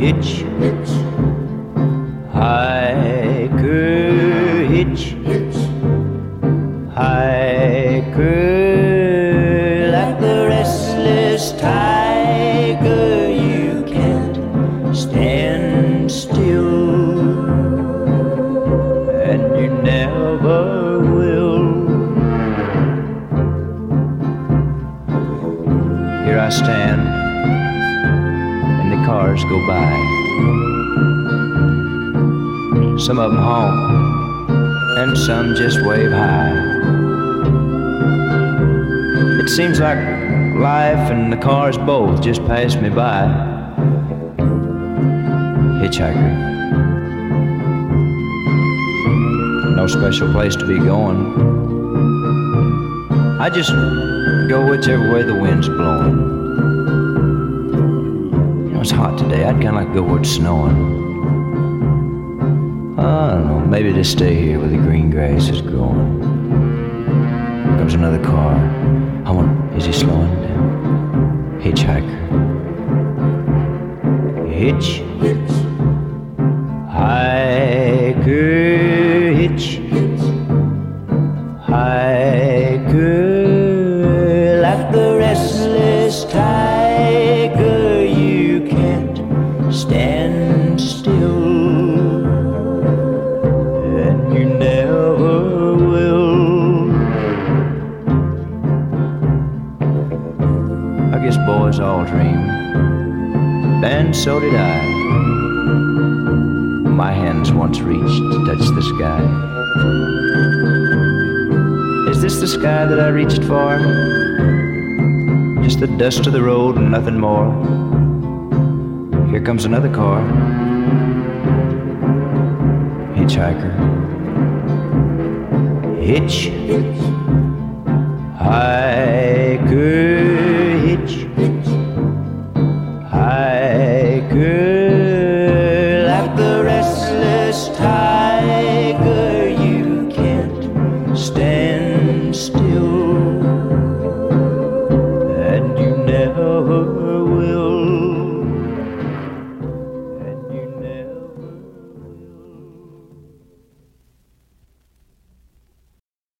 hitch, hiker, hitch, hiker, like the restless tiger. You can't stand still, and you never will. Here I stand, and the cars go by. Some of them honk, and some just wave high. It seems like life and the cars both just pass me by. Hitchhiker, no special place to be going. I just go whichever way the wind's blowing. You know, it's hot today. I'd kind of like to go where it's snowing. I don't know, maybe just stay here where the green grass is growing. Comes another car. Is he slowing down? Hitchhiker. Hitch, hiker, hitch, hiker, like the restless tiger. You can't stand still, and you never will. I guess boys all dream, and so did I. My hands once reached to touch the sky. Is this the sky that I reached for? Just the dust of the road and nothing more. Here comes another car. Hitchhiker. Hitch, hiker, hitch,